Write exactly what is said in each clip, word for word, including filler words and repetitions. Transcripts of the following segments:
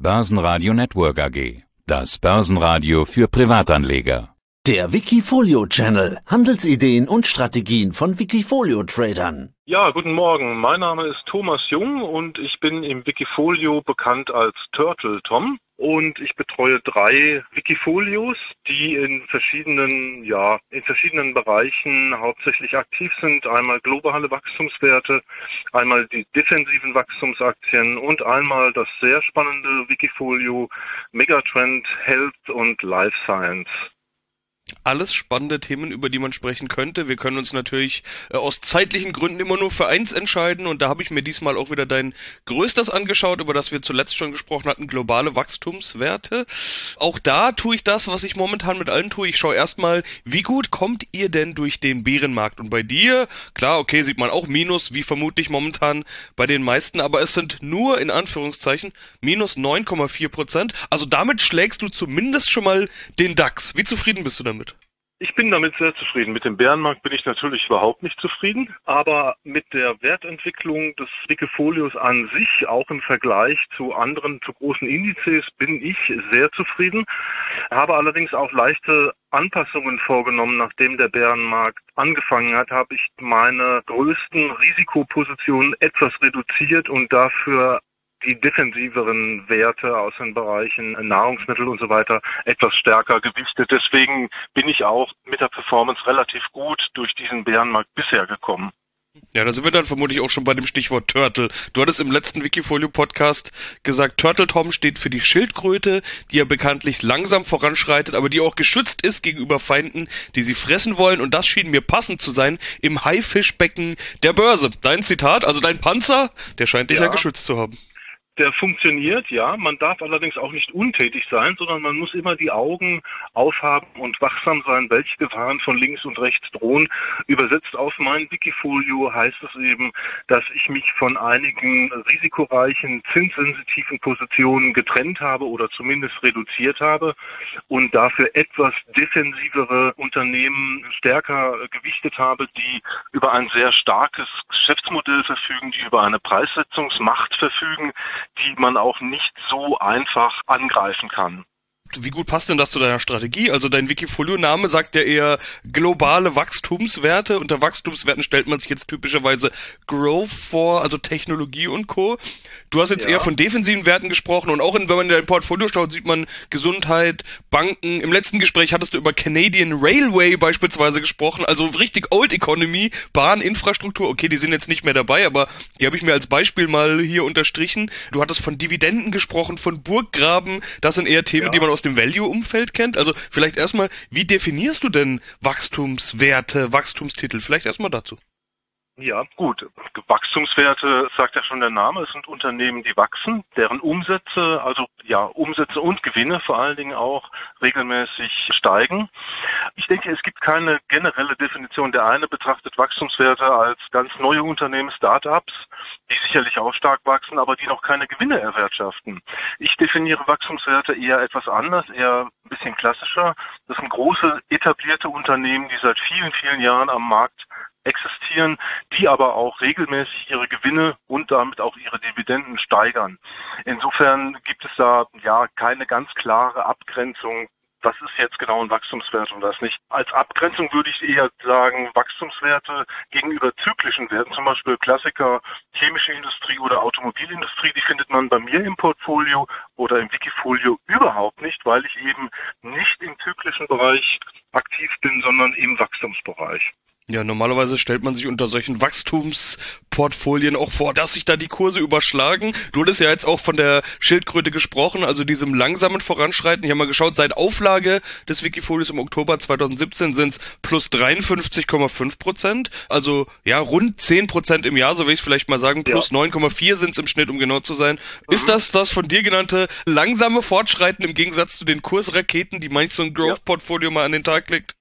Börsenradio Network A G. Das Börsenradio für Privatanleger. Der Wikifolio-Channel. Handelsideen und Strategien von Wikifolio-Tradern. Ja, guten Morgen. Mein Name ist Thomas Jung und ich bin im Wikifolio bekannt als Turtle Tom. Und ich betreue drei Wikifolios, die in verschiedenen, ja, in verschiedenen Bereichen hauptsächlich aktiv sind. Einmal globale Wachstumswerte, einmal die defensiven Wachstumsaktien und einmal das sehr spannende Wikifolio Megatrend Health und Life Science. Alles spannende Themen, über die man sprechen könnte. Wir können uns natürlich äh, aus zeitlichen Gründen immer nur für eins entscheiden und da habe ich mir diesmal auch wieder dein Größtes angeschaut, über das wir zuletzt schon gesprochen hatten, globale Wachstumswerte. Auch da tue ich das, was ich momentan mit allen tue. Ich schaue erstmal, wie gut kommt ihr denn durch den Bärenmarkt? Und bei dir, klar, okay, sieht man auch Minus, wie vermutlich momentan bei den meisten, aber es sind nur in Anführungszeichen minus neun Komma vier Prozent. Also damit schlägst du zumindest schon mal den DAX. Wie zufrieden bist du damit? Ich bin damit sehr zufrieden. Mit dem Bärenmarkt bin ich natürlich überhaupt nicht zufrieden, aber mit der Wertentwicklung des Wikifolios an sich, auch im Vergleich zu anderen, zu großen Indizes, bin ich sehr zufrieden, habe allerdings auch leichte Anpassungen vorgenommen. Nachdem der Bärenmarkt angefangen hat, habe ich meine größten Risikopositionen etwas reduziert und dafür die defensiveren Werte aus den Bereichen Nahrungsmittel und so weiter etwas stärker gewichtet. Deswegen bin ich auch mit der Performance relativ gut durch diesen Bärenmarkt bisher gekommen. Ja, da sind wir dann vermutlich auch schon bei dem Stichwort Turtle. Du hattest im letzten Wikifolio-Podcast gesagt, Turtle Tom steht für die Schildkröte, die ja bekanntlich langsam voranschreitet, aber die auch geschützt ist gegenüber Feinden, die sie fressen wollen. Und das schien mir passend zu sein im Haifischbecken der Börse. Dein Zitat, also dein Panzer, der scheint dich ja, ja geschützt zu haben. Der funktioniert, ja. Man darf allerdings auch nicht untätig sein, sondern man muss immer die Augen aufhaben und wachsam sein, welche Gefahren von links und rechts drohen. Übersetzt auf mein Wikifolio heißt es eben, dass ich mich von einigen risikoreichen, zinssensitiven Positionen getrennt habe oder zumindest reduziert habe und dafür etwas defensivere Unternehmen stärker gewichtet habe, die über ein sehr starkes Geschäftsmodell verfügen, die über eine Preissetzungsmacht verfügen, die man auch nicht so einfach angreifen kann. Wie gut passt denn das zu deiner Strategie? Also dein Wikifolio-Name sagt ja eher globale Wachstumswerte. Unter Wachstumswerten stellt man sich jetzt typischerweise Growth vor, also Technologie und Co. Du hast jetzt ja. eher von defensiven Werten gesprochen und auch in, wenn man in dein Portfolio schaut, sieht man Gesundheit, Banken. Im letzten Gespräch hattest du über Canadian Railway beispielsweise gesprochen, also richtig Old Economy, Bahninfrastruktur. Okay, die sind jetzt nicht mehr dabei, aber die habe ich mir als Beispiel mal hier unterstrichen. Du hattest von Dividenden gesprochen, von Burggraben. Das sind eher Themen, ja. die man aus dem Value-Umfeld kennt. Also vielleicht erstmal, wie definierst du denn Wachstumswerte, Wachstumstitel? Vielleicht erstmal dazu. Ja, gut. Wachstumswerte, sagt ja schon der Name, es sind Unternehmen, die wachsen, deren Umsätze, also ja, Umsätze und Gewinne vor allen Dingen auch regelmäßig steigen. Ich denke, es gibt keine generelle Definition. Der eine betrachtet Wachstumswerte als ganz neue Unternehmen, Start-ups, die sicherlich auch stark wachsen, aber die noch keine Gewinne erwirtschaften. Ich definiere Wachstumswerte eher etwas anders, eher ein bisschen klassischer. Das sind große, etablierte Unternehmen, die seit vielen, vielen Jahren am Markt existieren, die aber auch regelmäßig ihre Gewinne und damit auch ihre Dividenden steigern. Insofern gibt es da ja keine ganz klare Abgrenzung, was ist jetzt genau ein Wachstumswert und was nicht. Als Abgrenzung würde ich eher sagen, Wachstumswerte gegenüber zyklischen Werten, zum Beispiel Klassiker, chemische Industrie oder Automobilindustrie, die findet man bei mir im Portfolio oder im Wikifolio überhaupt nicht, weil ich eben nicht im zyklischen Bereich aktiv bin, sondern im Wachstumsbereich. Ja, normalerweise stellt man sich unter solchen Wachstumsportfolien auch vor, dass sich da die Kurse überschlagen. Du hattest ja jetzt auch von der Schildkröte gesprochen, also diesem langsamen Voranschreiten. Ich habe mal geschaut, seit Auflage des Wikifolios im Oktober zweitausendsiebzehn sind es plus dreiundfünfzig Komma fünf Prozent. Also ja, rund zehn Prozent im Jahr, so will ich es vielleicht mal sagen. Plus ja. neun Komma vier sind es im Schnitt, um genau zu sein. Mhm. Ist das das von dir genannte langsame Fortschreiten im Gegensatz zu den Kursraketen, die manch so ein Growth-Portfolio ja. mal an den Tag legt?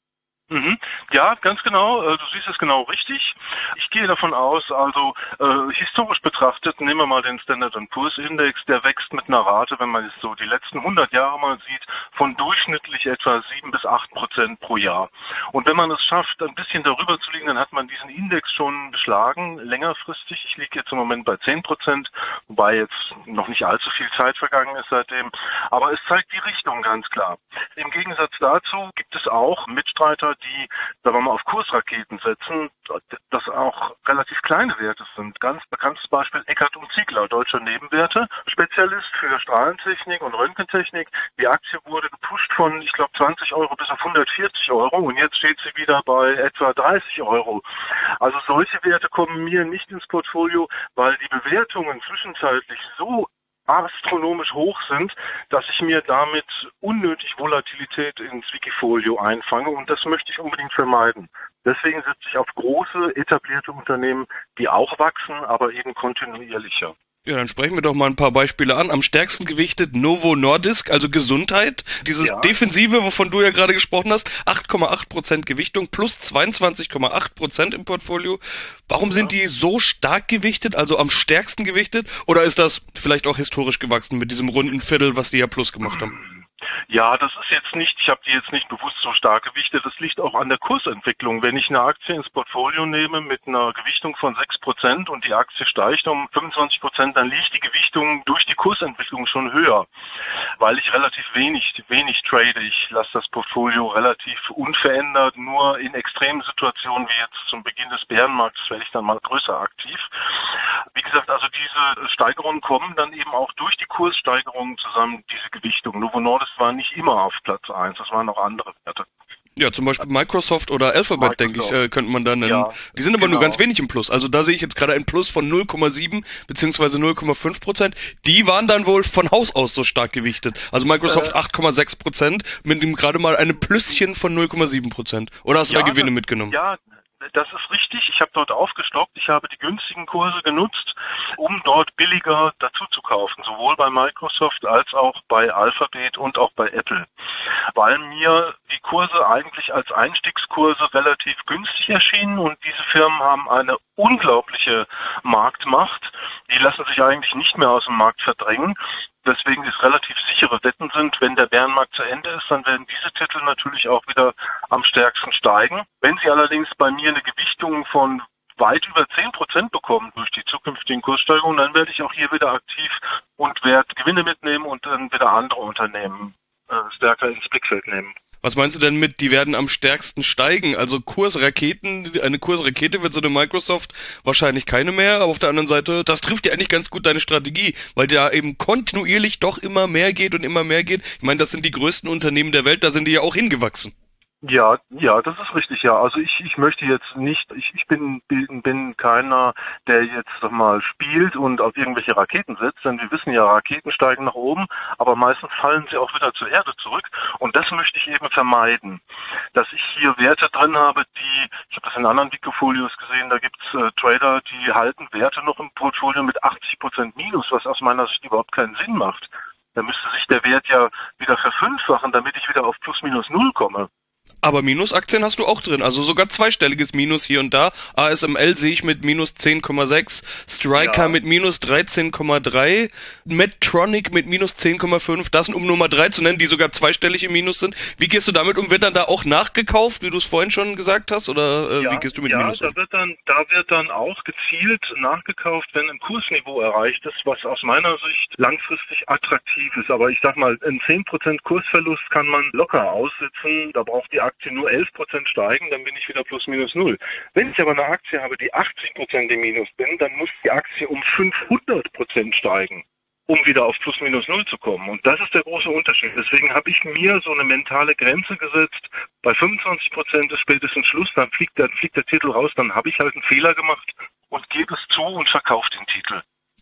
Mhm. Ja, ganz genau. Du siehst es genau richtig. Ich gehe davon aus, also äh, historisch betrachtet, nehmen wir mal den Standard and Poor's Index, der wächst mit einer Rate, wenn man es so die letzten hundert Jahre mal sieht, von durchschnittlich etwa sieben bis acht Prozent pro Jahr. Und wenn man es schafft, ein bisschen darüber zu liegen, dann hat man diesen Index schon geschlagen, längerfristig. Ich liege jetzt im Moment bei zehn Prozent, wobei jetzt noch nicht allzu viel Zeit vergangen ist seitdem. Aber es zeigt die Richtung ganz klar. Im Gegensatz dazu gibt es auch Mitstreiter, die, sagen wir mal, auf Kursraketen setzen, das auch relativ kleine Werte sind. Ganz bekanntes Beispiel Eckert und Ziegler, deutscher Nebenwerte-Spezialist für Strahlentechnik und Röntgentechnik. Die Aktie wurde gepusht von, ich glaube, zwanzig Euro bis auf hundertvierzig Euro und jetzt steht sie wieder bei etwa dreißig Euro. Also solche Werte kommen mir nicht ins Portfolio, weil die Bewertungen zwischenzeitlich so astronomisch hoch sind, dass ich mir damit unnötig Volatilität ins Wikifolio einfange und das möchte ich unbedingt vermeiden. Deswegen setze ich auf große, etablierte Unternehmen, die auch wachsen, aber eben kontinuierlicher. Ja, dann sprechen wir doch mal ein paar Beispiele an. Am stärksten gewichtet Novo Nordisk, also Gesundheit. Dieses ja. Defensive, wovon du ja gerade gesprochen hast, acht Komma acht Prozent Gewichtung plus zweiundzwanzig Komma acht Prozent im Portfolio. Warum ja. sind die so stark gewichtet, also am stärksten gewichtet? Oder ist das vielleicht auch historisch gewachsen mit diesem runden Viertel, was die ja plus gemacht haben? Ja, das ist jetzt nicht, ich habe die jetzt nicht bewusst so stark gewichtet, das liegt auch an der Kursentwicklung. Wenn ich eine Aktie ins Portfolio nehme mit einer Gewichtung von sechs Prozent und die Aktie steigt um fünfundzwanzig Prozent, dann liegt die Gewichtung durch die Kursentwicklung schon höher, weil ich relativ wenig, wenig trade. Ich lasse das Portfolio relativ unverändert, nur in extremen Situationen wie jetzt zum Beginn des Bärenmarkts werde ich dann mal größer aktiv. Wie gesagt, also diese Steigerungen kommen dann eben auch durch die Kurssteigerungen zusammen, diese Gewichtung. Novo Nordisk war nicht immer auf Platz eins, das waren auch andere Werte. Ja, zum Beispiel Microsoft oder Alphabet, Microsoft. denke ich, äh, könnte man da nennen. Ja, die sind aber genau. nur ganz wenig im Plus. Also da sehe ich jetzt gerade ein Plus von null Komma sieben beziehungsweise null Komma fünf Prozent. Die waren dann wohl von Haus aus so stark gewichtet. Also Microsoft äh, acht Komma sechs Prozent mit dem gerade mal einem Plüsschen von null Komma sieben Prozent. Oder hast du ja, da Gewinne mitgenommen? Ja, das ist richtig. Ich habe dort aufgestockt. Ich habe die günstigen Kurse genutzt, um dort billiger dazu zu kaufen. Sowohl bei Microsoft als auch bei Alphabet und auch bei Apple. Weil mir die Kurse eigentlich als Einstiegskurse relativ günstig erschienen und diese Firmen haben eine unglaubliche Marktmacht. Die lassen sich eigentlich nicht mehr aus dem Markt verdrängen. Deswegen es relativ sichere Wetten sind. Wenn der Bärenmarkt zu Ende ist, dann werden diese Titel natürlich auch wieder am stärksten steigen. Wenn sie allerdings bei mir eine Gewichtung von weit über zehn Prozent bekommen durch die zukünftigen Kurssteigerungen, dann werde ich auch hier wieder aktiv und werde Gewinne mitnehmen und dann wieder andere Unternehmen äh, stärker ins Blickfeld nehmen. Was meinst du denn mit, die werden am stärksten steigen? Also Kursraketen, eine Kursrakete wird so eine Microsoft wahrscheinlich keine mehr, aber auf der anderen Seite, das trifft ja eigentlich ganz gut deine Strategie, weil da eben kontinuierlich doch immer mehr geht und immer mehr geht. Ich meine, das sind die größten Unternehmen der Welt, da sind die ja auch hingewachsen. Ja, ja, das ist richtig, ja. Also ich, ich möchte jetzt nicht, ich, ich bin, bin, bin keiner, der jetzt sag mal spielt und auf irgendwelche Raketen setzt, denn wir wissen ja, Raketen steigen nach oben, aber meistens fallen sie auch wieder zur Erde zurück und das möchte ich eben vermeiden. Dass ich hier Werte drin habe, die, ich habe das in anderen Wikifolios gesehen, da gibt's äh, Trader, die halten Werte noch im Portfolio mit achtzig Prozent Minus, was aus meiner Sicht überhaupt keinen Sinn macht. Da müsste sich der Wert ja wieder verfünffachen, damit ich wieder auf plus minus null komme. Aber Minusaktien hast du auch drin, also sogar zweistelliges Minus hier und da. A S M L sehe ich mit minus zehn Komma sechs, Stryker ja. mit minus dreizehn Komma drei, Medtronic mit minus zehn Komma fünf, das sind um Nummer drei zu nennen, die sogar zweistellig im Minus sind. Wie gehst du damit um? Wird dann da auch nachgekauft, wie du es vorhin schon gesagt hast, oder äh, ja, wie gehst du mit ja, Minus um? Ja, da wird dann, da wird dann auch gezielt nachgekauft, wenn ein Kursniveau erreicht ist, was aus meiner Sicht langfristig attraktiv ist. Aber ich sag mal, ein zehn Prozent Kursverlust kann man locker aussitzen, da braucht die Aktie nur elf Prozent steigen, dann bin ich wieder plus minus null. Wenn ich aber eine Aktie habe, die achtzig Prozent im Minus bin, dann muss die Aktie um fünfhundert Prozent steigen, um wieder auf plus minus null zu kommen. Und das ist der große Unterschied. Deswegen habe ich mir so eine mentale Grenze gesetzt. Bei fünfundzwanzig Prozent ist spätestens Schluss, dann fliegt der, fliegt der Titel raus, dann habe ich halt einen Fehler gemacht und gebe es zu und verkaufe den Titel.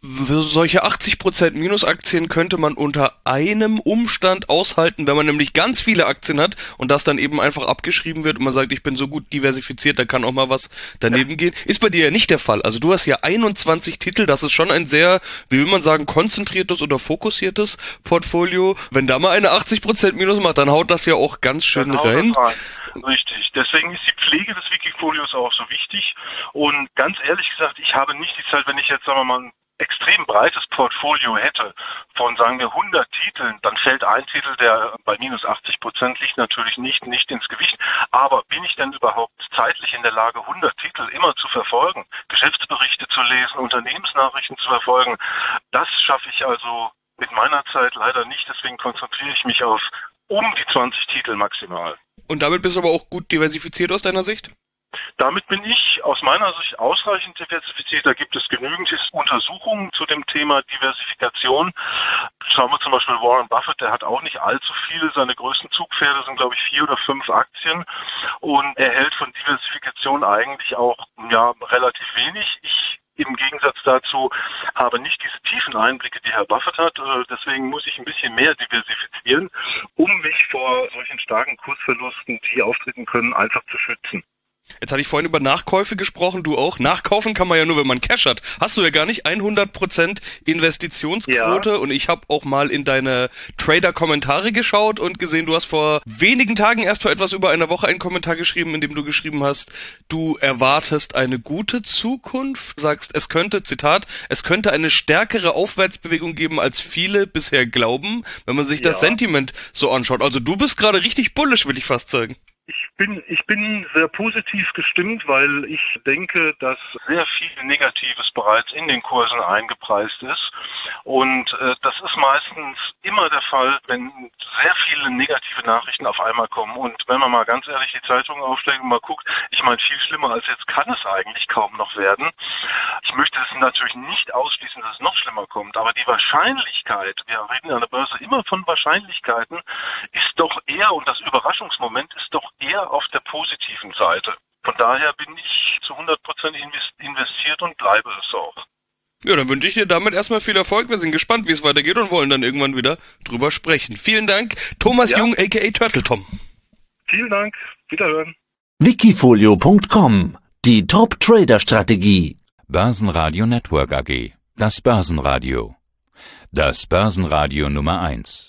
Solche achtzig Prozent Minusaktien könnte man unter einem Umstand aushalten, wenn man nämlich ganz viele Aktien hat und das dann eben einfach abgeschrieben wird und man sagt, ich bin so gut diversifiziert, da kann auch mal was daneben ja. gehen. Ist bei dir ja nicht der Fall. Also du hast ja einundzwanzig Titel, das ist schon ein sehr, wie will man sagen, konzentriertes oder fokussiertes Portfolio. Wenn da mal eine achtzig Prozent Minus macht, dann haut das ja auch ganz schön rein. rein. Richtig. Deswegen ist die Pflege des Wikifolios auch so wichtig. Und ganz ehrlich gesagt, ich habe nicht die Zeit, wenn ich jetzt, sagen wir mal, ein extrem breites Portfolio hätte von, sagen wir, hundert Titeln, dann fällt ein Titel, der bei minus achtzig Prozent liegt, natürlich nicht, nicht ins Gewicht. Aber bin ich denn überhaupt zeitlich in der Lage, hundert Titel immer zu verfolgen, Geschäftsberichte zu lesen, Unternehmensnachrichten zu verfolgen? Das schaffe ich also mit meiner Zeit leider nicht. Deswegen konzentriere ich mich auf um die zwanzig Titel maximal. Und damit bist du aber auch gut diversifiziert aus deiner Sicht? Damit bin ich aus meiner Sicht ausreichend diversifiziert. Da gibt es genügend Untersuchungen zu dem Thema Diversifikation. Schauen wir zum Beispiel Warren Buffett, der hat auch nicht allzu viele. Seine größten Zugpferde sind, glaube ich, vier oder fünf Aktien. Und er hält von Diversifikation eigentlich auch ja relativ wenig. Ich im Gegensatz dazu habe nicht diese tiefen Einblicke, die Herr Buffett hat. Deswegen muss ich ein bisschen mehr diversifizieren, um mich vor solchen starken Kursverlusten, die auftreten können, einfach zu schützen. Jetzt hatte ich vorhin über Nachkäufe gesprochen, du auch. Nachkaufen kann man ja nur, wenn man Cash hat. Hast du ja gar nicht hundert Prozent Investitionsquote ja. Und ich habe auch mal in deine Trader-Kommentare geschaut und gesehen, du hast vor wenigen Tagen, erst vor etwas über einer Woche, einen Kommentar geschrieben, in dem du geschrieben hast, du erwartest eine gute Zukunft, sagst, es könnte, Zitat, es könnte eine stärkere Aufwärtsbewegung geben, als viele bisher glauben, wenn man sich ja. das Sentiment so anschaut. Also du bist gerade richtig bullisch, will ich fast sagen. Ich bin, ich bin sehr positiv gestimmt, weil ich denke, dass sehr viel Negatives bereits in den Kursen eingepreist ist. Und äh, das ist meistens immer der Fall, wenn sehr viele negative Nachrichten auf einmal kommen. Und wenn man mal ganz ehrlich die Zeitungen aufschlägt und mal guckt, ich meine, viel schlimmer als jetzt kann es eigentlich kaum noch werden. Ich möchte es natürlich nicht ausschließen, dass es noch schlimmer kommt, aber die Wahrscheinlichkeit, wir reden an der Börse immer von Wahrscheinlichkeiten, ist doch eher, und das Überraschungsmoment ist doch eher auf der positiven Seite. Von daher bin ich zu hundert Prozent investiert und bleibe es auch. Ja, dann wünsche ich dir damit erstmal viel Erfolg. Wir sind gespannt, wie es weitergeht und wollen dann irgendwann wieder drüber sprechen. Vielen Dank, Thomas ja. Jung, aka Turtle Tom. Vielen Dank, wiederhören. Wikifolio Punkt com, die Top-Trader-Strategie. Börsenradio Network A G, das Börsenradio. Das Börsenradio Nummer eins.